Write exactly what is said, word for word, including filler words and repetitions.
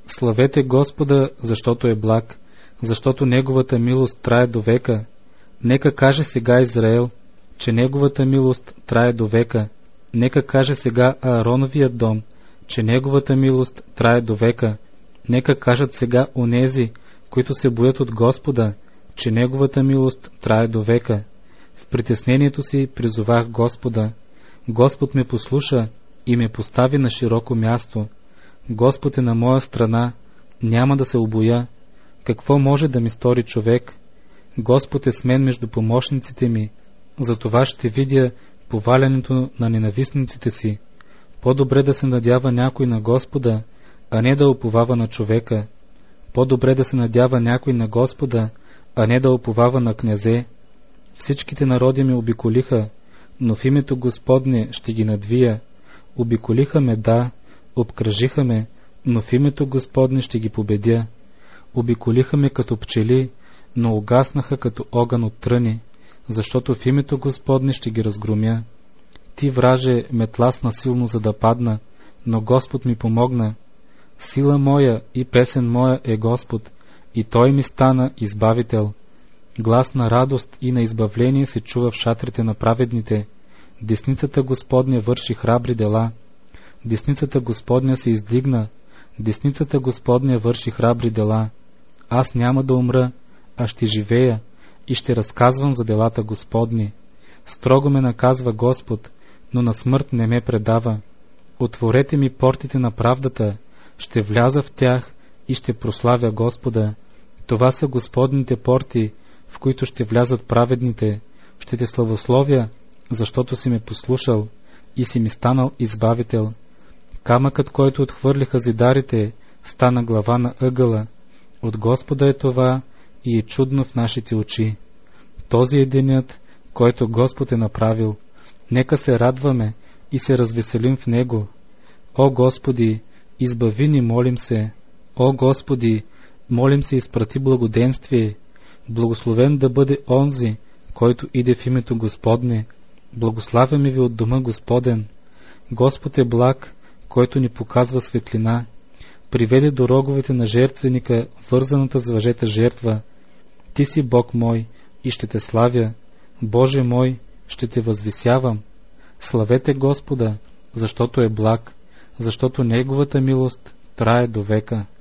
Славете Господа, защото е благ, защото Неговата милост трае до века. Нека каже сега Израел, че Неговата милост трае до века. Нека каже сега Аароновият дом, че Неговата милост трае до века. Нека кажат сега онези, които се боят от Господа, че Неговата милост трае до века. В притеснението си призовах Господа. Господ ме послуша и ме постави на широко място. Господ е на моя страна, няма да се обоя. Какво може да ми стори човек? Господ е с мен между помощниците ми, затова ще видя повалянето на ненавистниците си. По-добре да се надява някой на Господа, а не да уповава на човека. По-добре да се надява някой на Господа, а не да уповава на князе. Всичките народи ме обиколиха, но в името Господне ще ги надвия. Обиколиха ме, да, обкръжиха ме, но в името Господне ще ги победя. Обиколиха ме като пчели, но угаснаха като огън от тръни, защото в името Господне ще ги разгромя. Ти, враже, ме тласна силно, за да падна, но Господ ми помогна. Сила моя и песен моя е Господ, и Той ми стана избавител. Глас на радост и на избавление се чува в шатрите на праведните. Десницата Господня върши храбри дела. Десницата Господня се издигна. Десницата Господня върши храбри дела. Аз няма да умра, а ще живея и ще разказвам за делата Господни. Строго ме наказва Господ, но на смърт не ме предава. Отворете ми портите на правдата, ще вляза в тях и ще прославя Господа. Това са Господните порти, в които ще влязат праведните. Ще те славословя, защото си ме послушал и си ми станал избавител. Камъкът, който отхвърлиха зидарите, стана глава на ъгъла. От Господа е това и е чудно в нашите очи. Този е денят, който Господ е направил. Нека се радваме и се развеселим в Него. О Господи, избави ни, молим се. О Господи, молим се, изпрати благоденствие. Благословен да бъде онзи, който иде в името Господне. Благославяме ви от дома Господен. Господ е благ, който ни показва светлина. Приведе до роговете на жертвеника вързаната с въжета жертва. Ти си Бог мой и ще те славя. Боже мой, ще те възвисявам. Славете Господа, защото е благ, защото Неговата милост трае до века.